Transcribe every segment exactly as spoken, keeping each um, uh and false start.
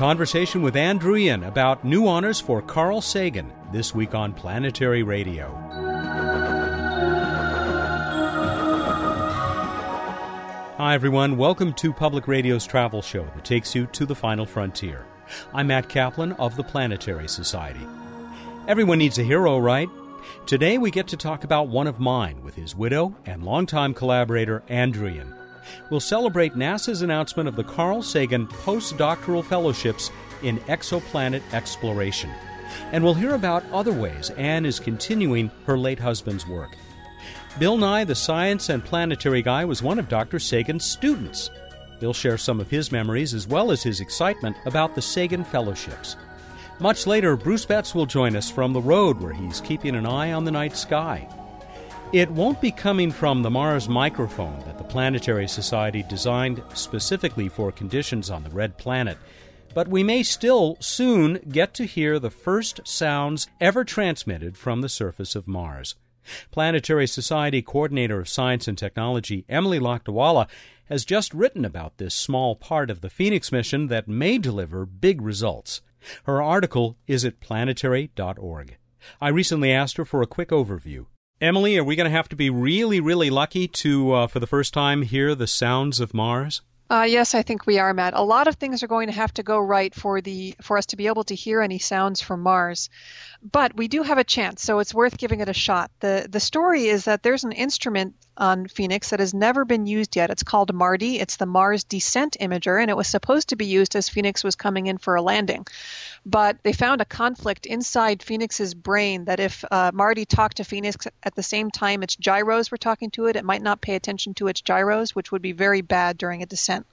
conversation with Ann Druyan about new honors for Carl Sagan this week on Planetary Radio. Hi, everyone. Welcome to Public Radio's travel show that takes you to the final frontier. I'm Matt Kaplan of the Planetary Society. Everyone needs a hero, right? Today we get to talk about one of mine with his widow and longtime collaborator, Ann Druyan. We'll celebrate NASA's announcement of the Carl Sagan Postdoctoral Fellowships in Exoplanet Exploration. And we'll hear about other ways Ann is continuing her late husband's work. Bill Nye, the science and planetary guy, was one of Doctor Sagan's students. He'll share some of his memories as well as his excitement about the Sagan Fellowships. Much later, Bruce Betts will join us from the road where he's keeping an eye on the night sky. It won't be coming from the Mars microphone that the Planetary Society designed specifically for conditions on the red planet, but we may still soon get to hear the first sounds ever transmitted from the surface of Mars. Planetary Society Coordinator of Science and Technology Emily Lakdawalla has just written about this small part of the Phoenix mission that may deliver big results. Her article is at planetary dot org. I recently asked her for a quick overview. Emily, are we going to have to be really, really lucky to, uh, for the first time, hear the sounds of Mars? Uh, yes, I think we are, Matt. A lot of things are going to have to go right for the for us to be able to hear any sounds from Mars. But we do have a chance, so it's worth giving it a shot. The the story is that there's an instrument on Phoenix that has never been used yet. It's called MARDI. It's the Mars Descent Imager, and it was supposed to be used as Phoenix was coming in for a landing. But they found a conflict inside Phoenix's brain that if uh, MARDI talked to Phoenix at the same time its gyros were talking to it, it might not pay attention to its gyros, which would be very bad during a descent.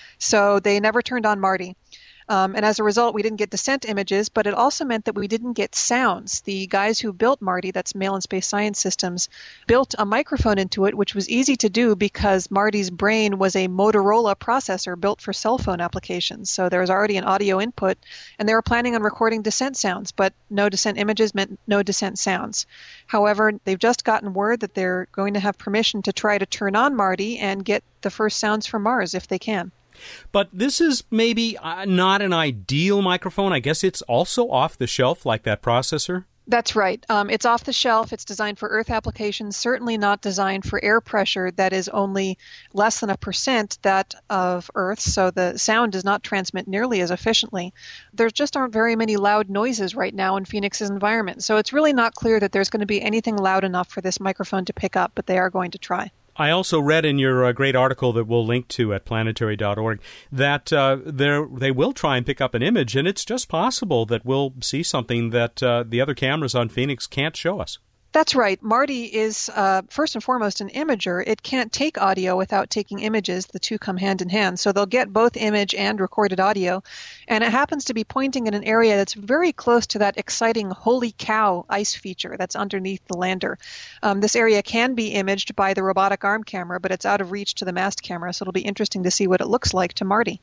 So they never turned on MARDI. Um, and as a result, we didn't get descent images, but it also meant that we didn't get sounds. The guys who built MARDI, that's Mail and Space Science Systems, built a microphone into it, which was easy to do because MARDI's brain was a Motorola processor built for cell phone applications. So there was already an audio input, and they were planning on recording descent sounds, but no descent images meant no descent sounds. However, they've just gotten word that they're going to have permission to try to turn on MARDI and get the first sounds from Mars if they can. But this is maybe uh, not an ideal microphone. I guess it's also off the shelf like that processor? That's right. Um, it's off the shelf. It's designed for Earth applications, certainly not designed for air pressure that is only less than a percent that of Earth, so the sound does not transmit nearly as efficiently. There just aren't very many loud noises right now in Phoenix's environment, so it's really not clear that there's going to be anything loud enough for this microphone to pick up, but they are going to try. I also read in your uh, great article that we'll link to at planetary dot org that uh, they will try and pick up an image, and it's just possible that we'll see something that uh, the other cameras on Phoenix can't show us. That's right. MARDI is, uh, first and foremost, an imager. It can't take audio without taking images. The two come hand in hand. So they'll get both image and recorded audio. And it happens to be pointing in an area that's very close to that exciting holy cow ice feature that's underneath the lander. Um, this area can be imaged by the robotic arm camera, but it's out of reach to the mast camera. So it'll be interesting to see what it looks like to MARDI.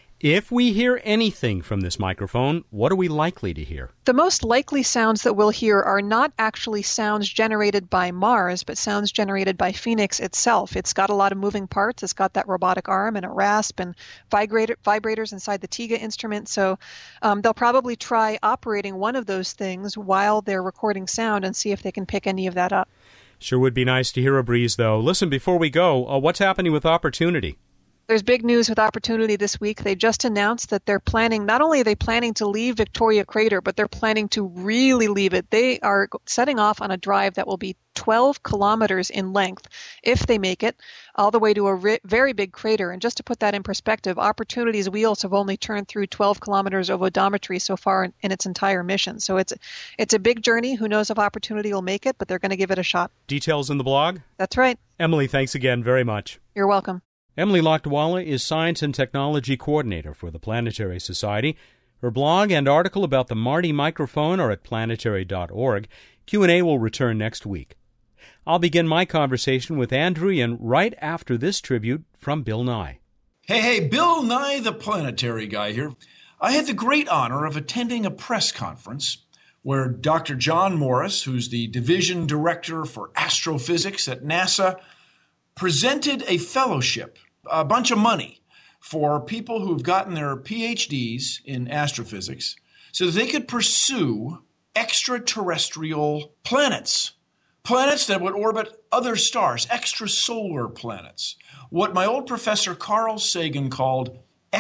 If we hear anything from this microphone, what are we likely to hear? The most likely sounds that we'll hear are not actually sounds generated by Mars, but sounds generated by Phoenix itself. It's got a lot of moving parts. It's got that robotic arm and a rasp and vibrator, vibrators inside the TIGA instrument. So um, they'll probably try operating one of those things while they're recording sound and see if they can pick any of that up. Sure would be nice to hear a breeze, though. Listen, before we go, uh, what's happening with Opportunity? There's big news with Opportunity this week. They just announced that they're planning, not only are they planning to leave Victoria Crater, but they're planning to really leave it. They are setting off on a drive that will be twelve kilometers in length, if they make it, all the way to a ri- very big crater. And just to put that in perspective, Opportunity's wheels have only turned through twelve kilometers of odometry so far in, in its entire mission. So it's, it's a big journey. Who knows if Opportunity will make it, but they're going to give it a shot. Details in the blog? That's right. Emily, thanks again very much. You're welcome. Emily Lakdawalla is Science and Technology Coordinator for the Planetary Society. Her blog and article about the MARDI microphone are at planetary dot org. Q and A will return next week. I'll begin my conversation with Ann Druyan right after this tribute from Bill Nye. Hey, hey, Bill Nye, the planetary guy here. I had the great honor of attending a press conference where Doctor John Morris, who's the Division Director for Astrophysics at NASA, presented a fellowship, a bunch of money, for people who've gotten their P H Ds in astrophysics so that they could pursue extraterrestrial planets, planets that would orbit other stars, extrasolar planets, what my old professor Carl Sagan called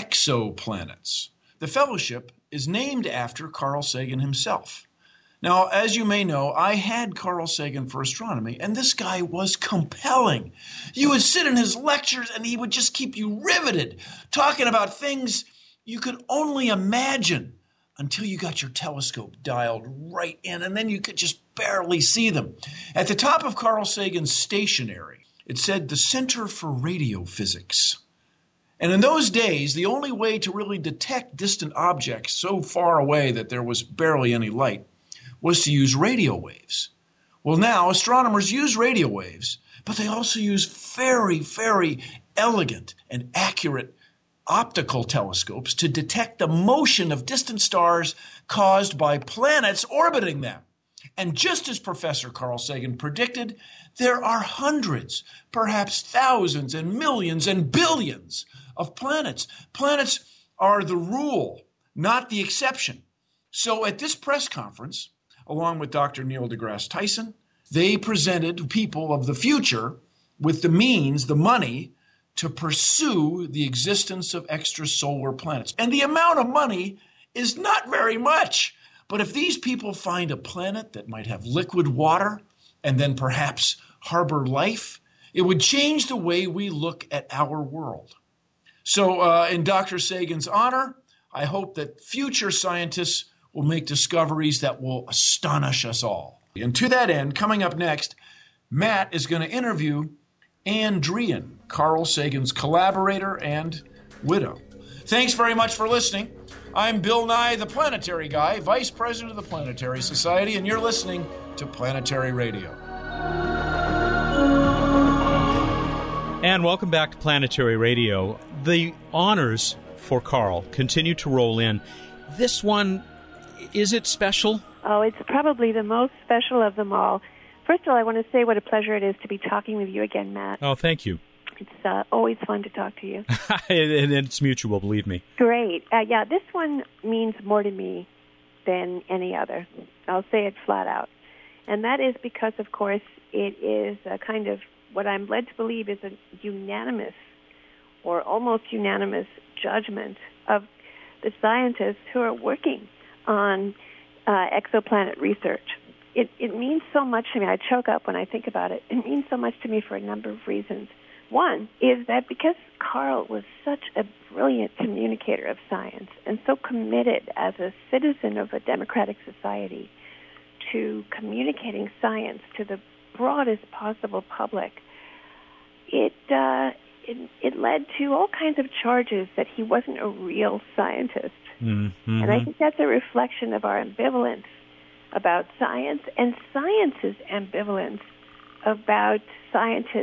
exoplanets. The fellowship is named after Carl Sagan himself. Now, as you may know, I had Carl Sagan for astronomy, and this guy was compelling. You would sit in his lectures, and he would just keep you riveted, talking about things you could only imagine until you got your telescope dialed right in, and then you could just barely see them. At the top of Carl Sagan's stationery, it said the Center for Radio Physics. And in those days, the only way to really detect distant objects so far away that there was barely any light was to use radio waves. Well, now astronomers use radio waves, but they also use very, very elegant and accurate optical telescopes to detect the motion of distant stars caused by planets orbiting them. And just as Professor Carl Sagan predicted, there are hundreds, perhaps thousands and millions and billions of planets. Planets are the rule, not the exception. So at this press conference, along with Doctor Neil deGrasse Tyson, they presented people of the future with the means, the money, to pursue the existence of extrasolar planets. And the amount of money is not very much. But if these people find a planet that might have liquid water and then perhaps harbor life, it would change the way we look at our world. So uh, in Doctor Sagan's honor, I hope that future scientists will make discoveries that will astonish us all. And to that end, coming up next, Matt is going to interview Ann Druyan, Carl Sagan's collaborator and widow. Thanks very much for listening. I'm Bill Nye, the Planetary Guy, Vice President of the Planetary Society, and you're listening to Planetary Radio. And welcome back to Planetary Radio. The honors for Carl continue to roll in. This one, is it special? Oh, it's probably the most special of them all. First of all, I want to say what a pleasure it is to be talking with you again, Matt. Oh, thank you. It's uh, always fun to talk to you. And it's mutual, believe me. Great. Uh, yeah, this one means more to me than any other. I'll say it flat out. And that is because, of course, it is a kind of what I'm led to believe is a unanimous or almost unanimous judgment of the scientists who are working on uh, exoplanet research. It, it means so much to me. I choke up when I think about it. It means so much to me for a number of reasons. One is that because Carl was such a brilliant communicator of science and so committed as a citizen of a democratic society to communicating science to the broadest possible public, it, uh, it, it led to all kinds of charges that he wasn't a real scientist. Mm-hmm. And I think that's a reflection of our ambivalence about science and science's ambivalence about scientists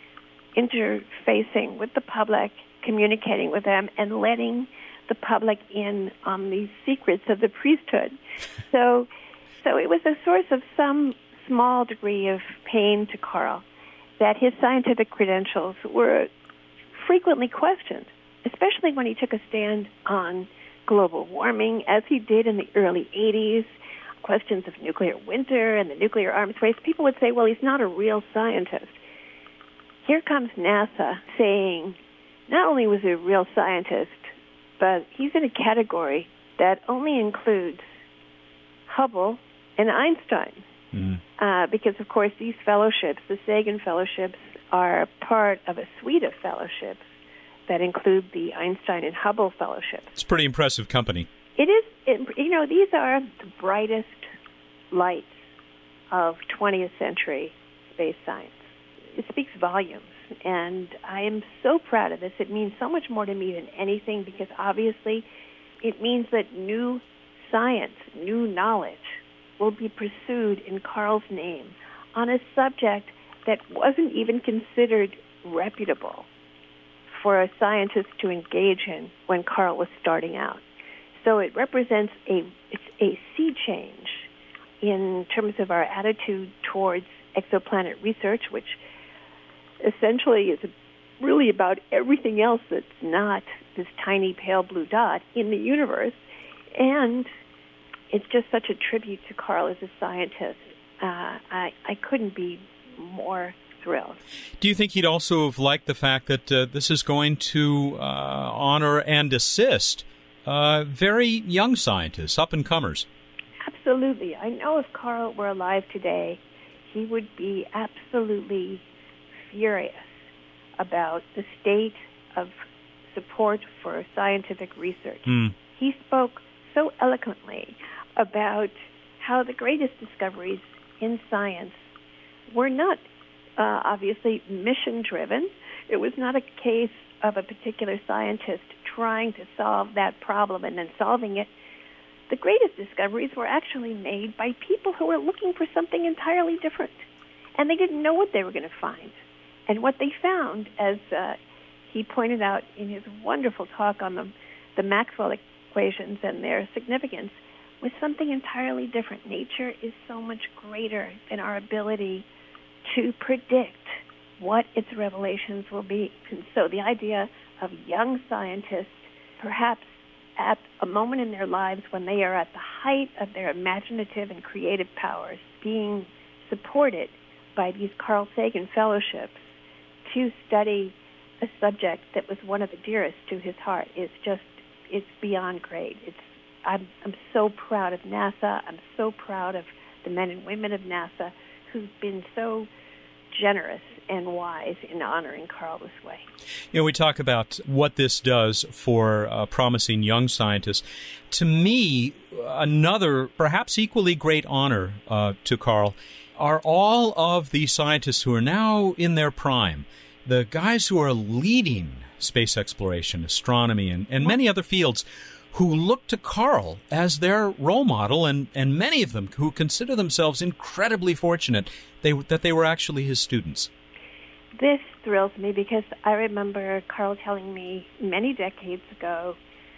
interfacing with the public, communicating with them, and letting the public in on the secrets of the priesthood. So, so it was a source of some small degree of pain to Carl that his scientific credentials were frequently questioned, especially when he took a stand on global warming, as he did in the early eighties, questions of nuclear winter and the nuclear arms race. People would say, well, he's not a real scientist. Here comes NASA saying not only was he a real scientist, but he's in a category that only includes Hubble and Einstein. Mm. Uh, because, of course, these fellowships, the Sagan fellowships, are part of a suite of fellowships that include the Einstein and Hubble fellowships. It's pretty impressive company. It is. It, you know, these are the brightest lights of twentieth century space science. It speaks volumes, and I am so proud of this. It means so much more to me than anything because, obviously, it means that new science, new knowledge will be pursued in Carl's name on a subject that wasn't even considered reputable for a scientist to engage in when Carl was starting out. So it represents a it's a sea change in terms of our attitude towards exoplanet research, which essentially is really about everything else that's not this tiny pale blue dot in the universe. And it's just such a tribute to Carl as a scientist. Uh, I, I couldn't be more thrilled. Do you think he'd also have liked the fact that uh, this is going to uh, honor and assist uh, very young scientists, up-and-comers? Absolutely. I know if Carl were alive today, he would be absolutely furious about the state of support for scientific research. Mm. He spoke so eloquently about how the greatest discoveries in science were not uh, obviously mission-driven. It was not a case of a particular scientist trying to solve that problem and then solving it. The greatest discoveries were actually made by people who were looking for something entirely different, and they didn't know what they were going to find. And what they found, as uh, he pointed out in his wonderful talk on the, the Maxwell equations and their significance, was something entirely different. Nature is so much greater than our ability to predict what its revelations will be. And so the idea of young scientists, perhaps at a moment in their lives when they are at the height of their imaginative and creative powers, being supported by these Carl Sagan fellowships to study a subject that was one of the dearest to his heart, is just, it's beyond great. It's I'm, I'm so proud of NASA. I'm so proud of the men and women of NASA who've been so generous and wise in honoring Carl this way. You know, we talk about what this does for uh, promising young scientists. To me, another, perhaps equally great honor uh, to Carl are all of the scientists who are now in their prime, the guys who are leading space exploration, astronomy, and, and many other fields, who look to Carl as their role model, and, and many of them who consider themselves incredibly fortunate they, that they were actually his students. This thrills me because I remember Carl telling me many decades ago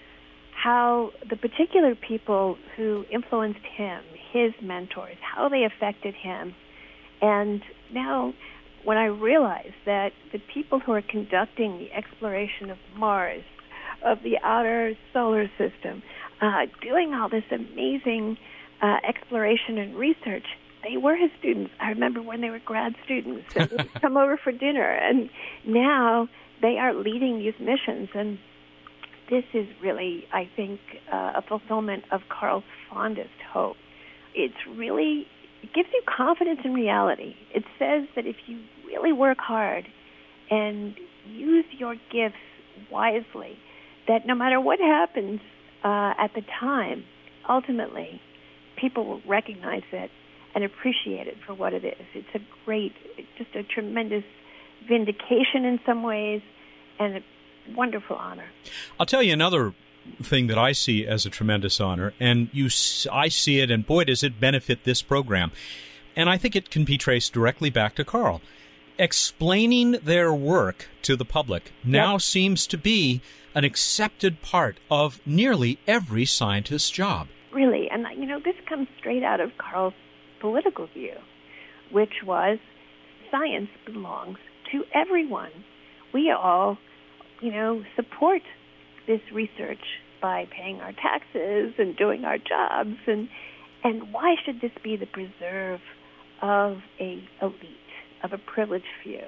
how the particular people who influenced him, his mentors, how they affected him. And now when I realize that the people who are conducting the exploration of Mars, of the outer solar system, uh, doing all this amazing uh, exploration and research, they were his students. I remember when they were grad students and they would come over for dinner, and now they are leading these missions. And this is really, I think, uh, a fulfillment of Carl's fondest hope. It's really, it gives you confidence in reality. It says that if you really work hard and use your gifts wisely, that no matter what happens uh, at the time, ultimately, people will recognize it and appreciate it for what it is. It's a great, just a tremendous vindication in some ways, and a wonderful honor. I'll tell you another thing that I see as a tremendous honor, and you, I see it, and boy, does it benefit this program. And I think it can be traced directly back to Carl. Explaining their work to the public now yep. seems to be an accepted part of nearly every scientist's job. Really, and you know, this comes straight out of Carl's political view, which was science belongs to everyone. We all, you know, support this research by paying our taxes and doing our jobs, and and why should this be the preserve of a elite, of a privileged few?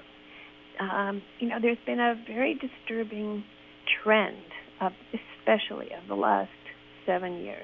Um, you know, there's been a very disturbing trend, of, especially of the last seven years,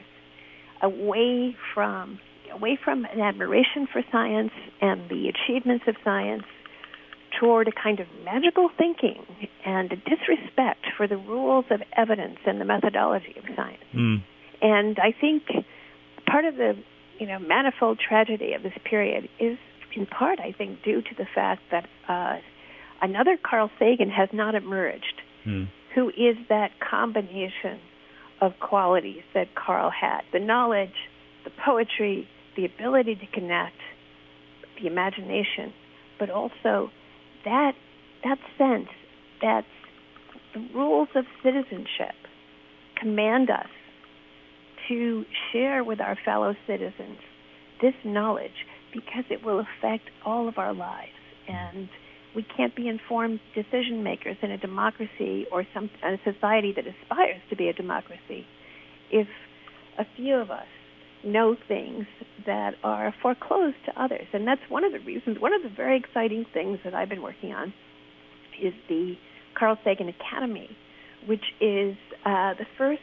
away from away from an admiration for science and the achievements of science toward a kind of magical thinking and a disrespect for the rules of evidence and the methodology of science. Mm. And I think part of the, you know, manifold tragedy of this period is in part, I think, due to the fact that uh, another Carl Sagan has not emerged, mm. who is that combination of qualities that Carl had: the knowledge, the poetry, the ability to connect, the imagination, but also that that sense that the rules of citizenship command us to share with our fellow citizens this knowledge, because it will affect all of our lives. And we can't be informed decision makers in a democracy or some a society that aspires to be a democracy if a few of us know things that are foreclosed to others. And that's one of the reasons, one of the very exciting things that I've been working on is the Carl Sagan Academy, which is uh, the first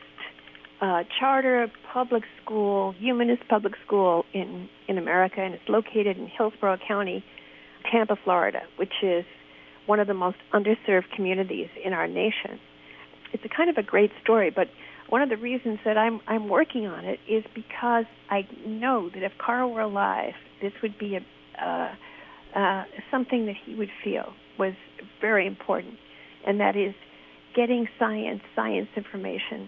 uh, charter public school, humanist public school in, in America, and it's located in Hillsborough County, Tampa, Florida, which is one of the most underserved communities in our nation. It's a kind of a great story, but one of the reasons that I'm I'm working on it is because I know that if Carl were alive, this would be a uh, uh, something that he would feel was very important, and that is getting science, science information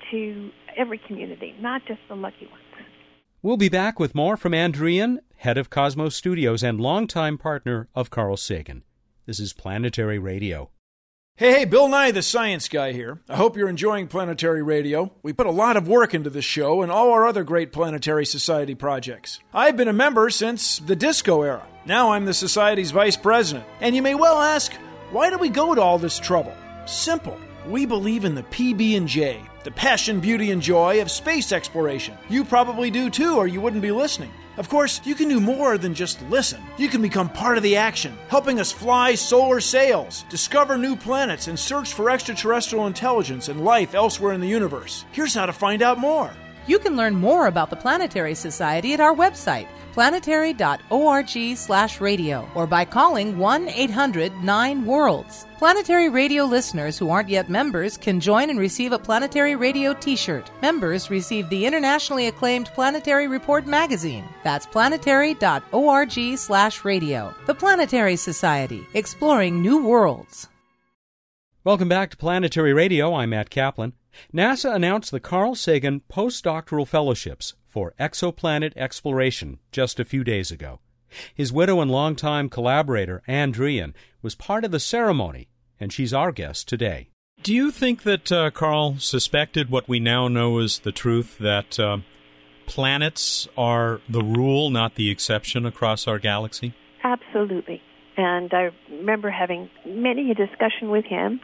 to every community, not just the lucky ones. We'll be back with more from Ann Druyan, head of Cosmos Studios and longtime partner of Carl Sagan. This is Planetary Radio. Hey, hey, Bill Nye, the science guy here. I hope you're enjoying Planetary Radio. We put a lot of work into this show and all our other great Planetary Society projects. I've been a member since the disco era. Now I'm the Society's vice president. And you may well ask, why do we go to all this trouble? Simple. We believe in the P B and J, the passion, beauty, and joy of space exploration. You probably do too, or you wouldn't be listening. Of course, you can do more than just listen. You can become part of the action, helping us fly solar sails, discover new planets, and search for extraterrestrial intelligence and life elsewhere in the universe. Here's how to find out more. You can learn more about the Planetary Society at our website, planetary dot org slash radio, or by calling one eight hundred nine worlds. Planetary Radio listeners who aren't yet members can join and receive a Planetary Radio t-shirt. Members receive the internationally acclaimed Planetary Report magazine. That's planetary dot org slash radio. The Planetary Society, exploring new worlds. Welcome back to Planetary Radio. I'm Matt Kaplan. NASA announced the Carl Sagan Postdoctoral Fellowships for Exoplanet Exploration just a few days ago. His widow and longtime collaborator, Ann Druyan, was part of the ceremony, and she's our guest today. Do you think that uh, Carl suspected what we now know is the truth, that uh, planets are the rule, not the exception, across our galaxy? Absolutely. And I remember having many a discussion with him.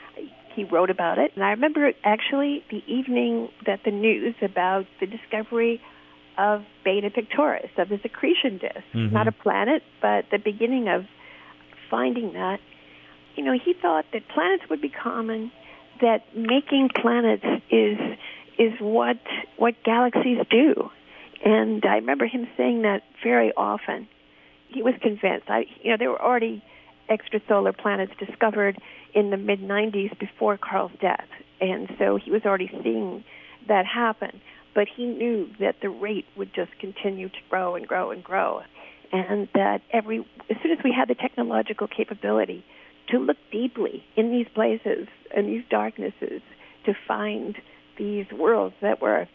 He wrote about it. And I remember actually the evening that the news about the discovery of Beta Pictoris, of this accretion disk, mm-hmm. not a planet, but the beginning of finding that, you know, he thought that planets would be common, that making planets is is what what galaxies do. And I remember him saying that very often. He was convinced. I, you know, there were already extrasolar planets discovered in the mid nineties before Carl's death, and so he was already seeing that happen. But he knew that the rate would just continue to grow and grow and grow, and that every as soon as we had the technological capability to look deeply in these places and these darknesses to find these worlds that were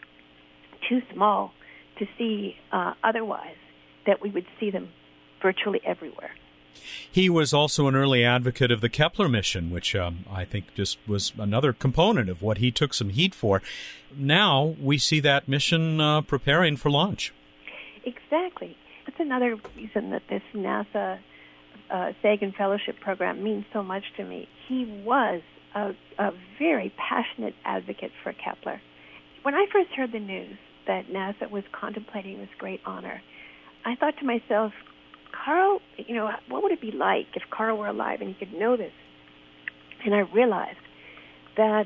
too small to see uh, otherwise, that we would see them virtually everywhere. He was also an early advocate of the Kepler mission, which um, I think just was another component of what he took some heat for. Now we see that mission uh, preparing for launch. Exactly. That's another reason that this NASA uh, Sagan Fellowship program means so much to me. He was a, a very passionate advocate for Kepler. When I first heard the news that NASA was contemplating this great honor, I thought to myself, Carl, you know, what would it be like if Carl were alive and he could know this? And I realized that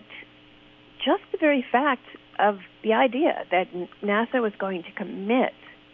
just the very fact of the idea that NASA was going to commit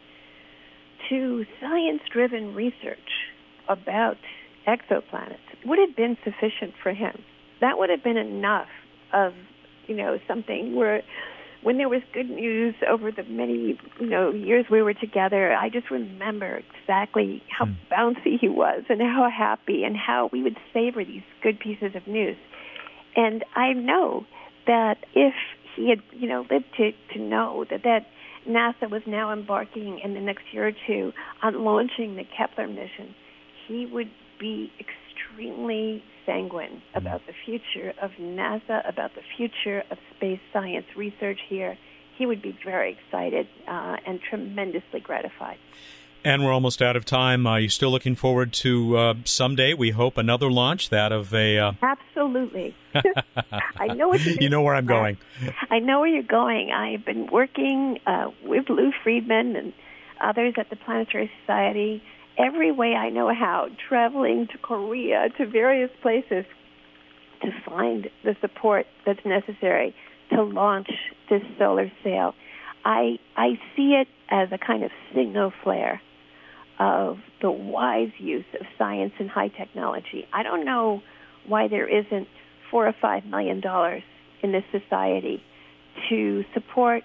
to science-driven research about exoplanets would have been sufficient for him. That would have been enough of, you know, something where when there was good news over the many, you know, years we were together, I just remember exactly how mm. bouncy he was and how happy and how we would savor these good pieces of news. And I know that if he had, you know, lived to, to know that, that NASA was now embarking in the next year or two on launching the Kepler mission, he would be extremely sanguine about the future of NASA, about the future of space science research here. He would be very excited uh, and tremendously gratified. And we're almost out of time. Are you still looking forward to uh, someday, we hope, another launch, that of a... Uh... Absolutely. I know what you're You know where I'm going. I know where you're going. I've been working uh, with Lou Friedman and others at the Planetary Society every way I know how, traveling to Korea, to various places, to find the support that's necessary to launch this solar sail. I I see it as a kind of signal flare of the wise use of science and high technology. I don't know why there isn't four or five million dollars in this society to support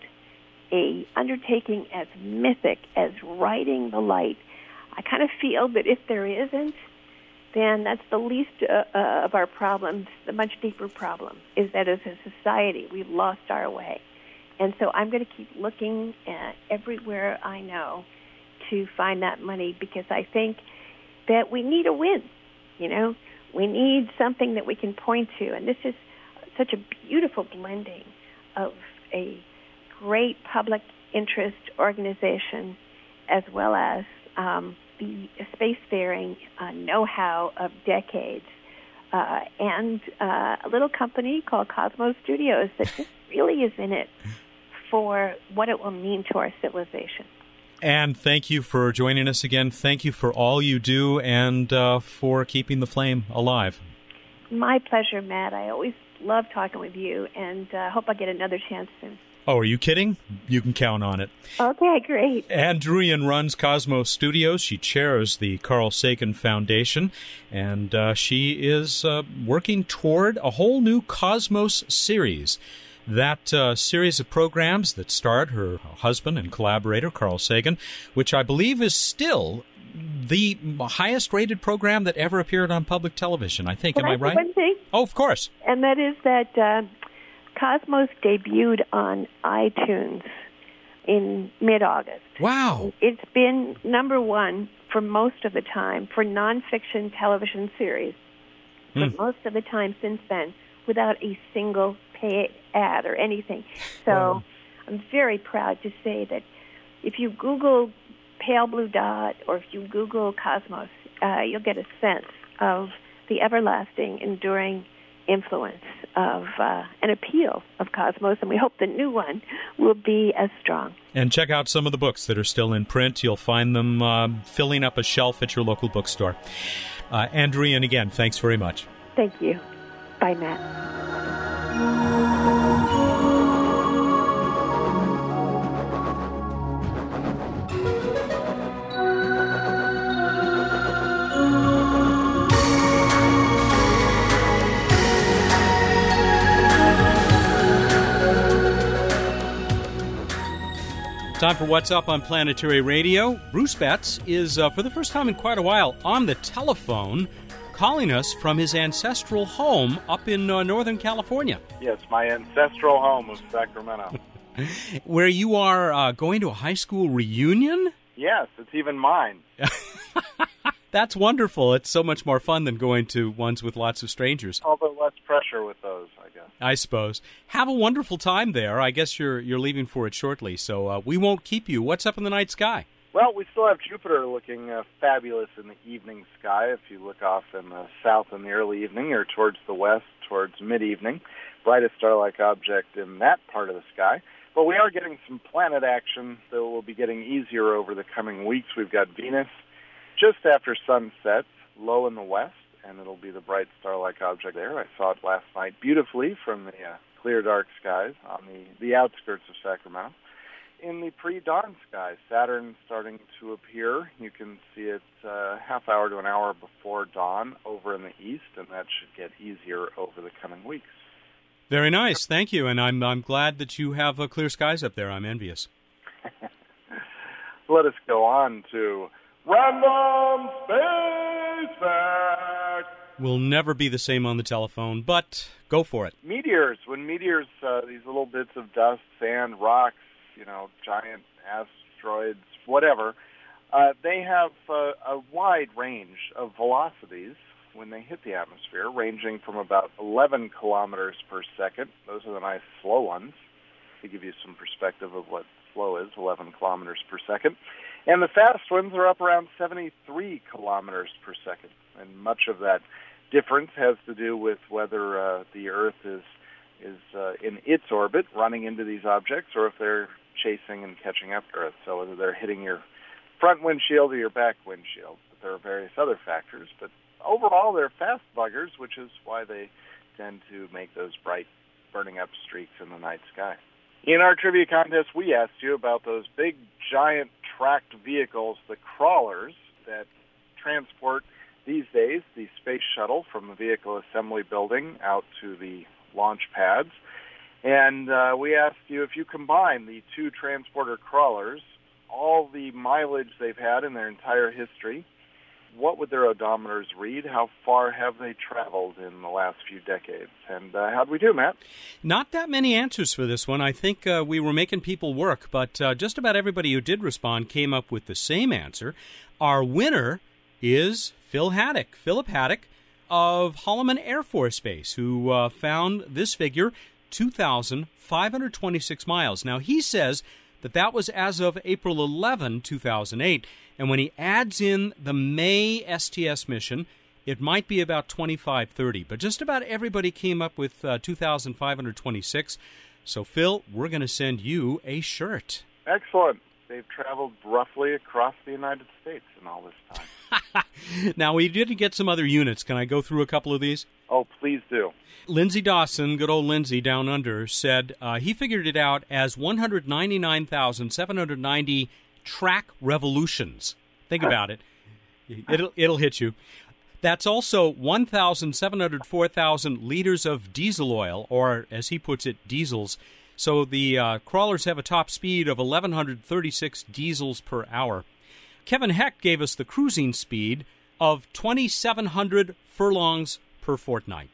a undertaking as mythic as riding the light. I kind of feel that if there isn't, then that's the least uh, uh, of our problems. The much deeper problem is that as a society, we've lost our way. And so I'm going to keep looking at everywhere I know to find that money, because I think that we need a win, you know. We need something that we can point to. And this is such a beautiful blending of a great public interest organization as well as um, the spacefaring uh, know-how of decades, uh, and uh, a little company called Cosmos Studios that just really is in it for what it will mean to our civilization. And thank you for joining us again. Thank you for all you do and uh, for keeping the flame alive. My pleasure, Matt. I always love talking with you, and I uh, hope I get another chance soon. Oh, are you kidding? You can count on it. Okay, great. Ann Druyan runs Cosmos Studios. She chairs the Carl Sagan Foundation, and uh, she is uh, working toward a whole new Cosmos series. That uh, series of programs that starred her husband and collaborator, Carl Sagan, which I believe is still the highest-rated program that ever appeared on public television, I think. Can Am I, I say right? one thing? Oh, of course. And that is that uh, Cosmos debuted on iTunes in mid-August. Wow. It's been number one for most of the time for nonfiction television series for Mm. most of the time since then, without a single paid ad or anything. So Wow. I'm very proud to say that if you Google Pale Blue Dot or if you Google Cosmos, uh, you'll get a sense of the everlasting, enduring influence of uh, an appeal of Cosmos, and we hope the new one will be as strong. And check out some of the books that are still in print. You'll find them uh, filling up a shelf at your local bookstore. Uh, Ann Druyan, again, thanks very much. Thank you. Bye, Matt. Time for What's Up on Planetary Radio. Bruce Betts is, uh, for the first time in quite a while, on the telephone, calling us from his ancestral home up in uh, Northern California. Yes, my ancestral home of Sacramento. Where you are uh, going to a high school reunion? Yes, it's even mine. That's wonderful. It's so much more fun than going to ones with lots of strangers. Although less pressure with those, I guess. I suppose. Have a wonderful time there. I guess you're you're leaving for it shortly, so uh, we won't keep you. What's up in the night sky? Well, we still have Jupiter looking uh, fabulous in the evening sky. If you look off in the south in the early evening or towards the west, towards mid-evening, brightest star-like object in that part of the sky. But we are getting some planet action that will be getting easier over the coming weeks. We've got Venus just after sunset, low in the west, and it'll be the bright star-like object there. I saw it last night beautifully from the uh, clear, dark skies on the, the outskirts of Sacramento. In the pre-dawn sky, Saturn starting to appear. You can see it uh, half hour to an hour before dawn over in the east, and that should get easier over the coming weeks. Very nice. Thank you, and I'm I'm glad that you have uh, clear skies up there. I'm envious. Let us go on to Random Space Fact. We'll never be the same on the telephone, but go for it. Meteors. When meteors, uh, these little bits of dust, sand, rocks, you know, giant asteroids, whatever, uh, they have uh, a wide range of velocities when they hit the atmosphere, ranging from about eleven kilometers per second. Those are the nice slow ones, to give you some perspective of what slow is, eleven kilometers per second. And the fast ones are up around seventy-three kilometers per second. And much of that difference has to do with whether uh, the Earth is is uh, in its orbit, running into these objects, or if they're chasing and catching up to Earth. So whether they're hitting your front windshield or your back windshield. But there are various other factors. But overall, they're fast buggers, which is why they tend to make those bright, burning up streaks in the night sky. In our trivia contest, we asked you about those big, giant tracked vehicles, the crawlers, that transport these days the space shuttle from the vehicle assembly building out to the launch pads. And uh, we asked you, if you combine the two transporter crawlers, all the mileage they've had in their entire history, what would their odometers read? How far have they traveled in the last few decades? And uh, how'd we do, Matt? Not that many answers for this one. I think uh, we were making people work, but uh, just about everybody who did respond came up with the same answer. Our winner is Phil Haddock, Philip Haddock of Holloman Air Force Base, who uh, found this figure, two thousand five hundred twenty-six miles. Now, he says that that was as of April eleventh, two thousand eight, and when he adds in the May S T S mission, it might be about twenty-five thirty, but just about everybody came up with uh, two thousand five hundred twenty-six. So, Phil, we're going to send you a shirt. Excellent. They've traveled roughly across the United States in all this time. Now, we did get some other units. Can I go through a couple of these? Oh, please do. Lindsay Dawson, good old Lindsay down under, said uh, he figured it out as one hundred ninety-nine thousand seven hundred ninety track revolutions. Think about it. It'll, it'll hit you. That's also one thousand seven hundred four thousand liters of diesel oil, or as he puts it, diesels. So the uh, crawlers have a top speed of eleven thirty-six diesels per hour. Kevin Heck gave us the cruising speed of twenty-seven hundred furlongs per fortnight.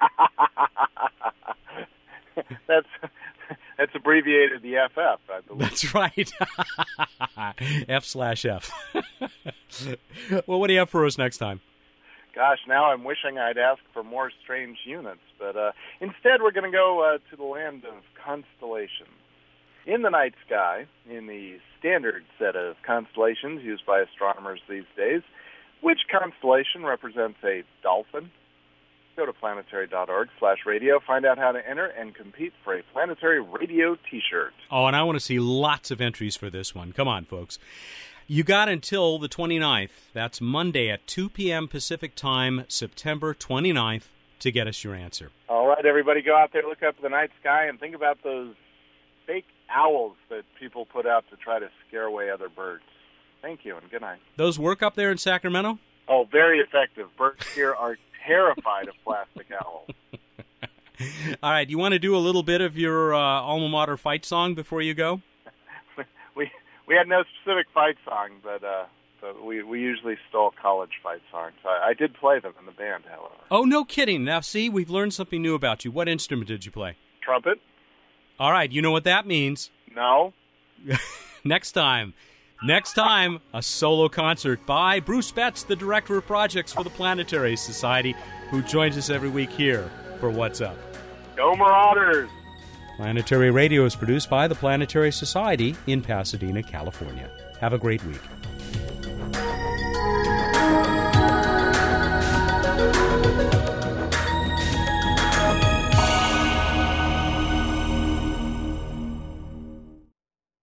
that's that's abbreviated the F F, I believe. That's right. F slash F. Well, what do you have for us next time? Gosh, now I'm wishing I'd ask for more strange units, but uh, instead we're going to go uh, to the land of constellations. In the night sky, in the standard set of constellations used by astronomers these days, which constellation represents a dolphin? Go to planetary.org slash radio, find out how to enter, and compete for a Planetary Radio t-shirt. Oh, and I want to see lots of entries for this one. Come on, folks. You got until the twenty-ninth. That's Monday at two p.m. Pacific Time, September twenty-ninth, to get us your answer. All right, everybody, go out there, look up the night sky, and think about those fake owls that people put out to try to scare away other birds. Thank you, and good night. Those work up there in Sacramento? Oh, very effective. Birds here are terrified of plastic owls. All right, you want to do a little bit of your uh, alma mater fight song before you go? we we had no specific fight song, but uh, but we, we usually stole college fight songs. I, I did play them in the band, however. Oh, no kidding. Now, see, we've learned something new about you. What instrument did you play? Trumpet. All right, you know what that means. No. Next time. Next time, a solo concert by Bruce Betts, the Director of Projects for the Planetary Society, who joins us every week here for What's Up. Go Marauders! Planetary Radio is produced by the Planetary Society in Pasadena, California. Have a great week.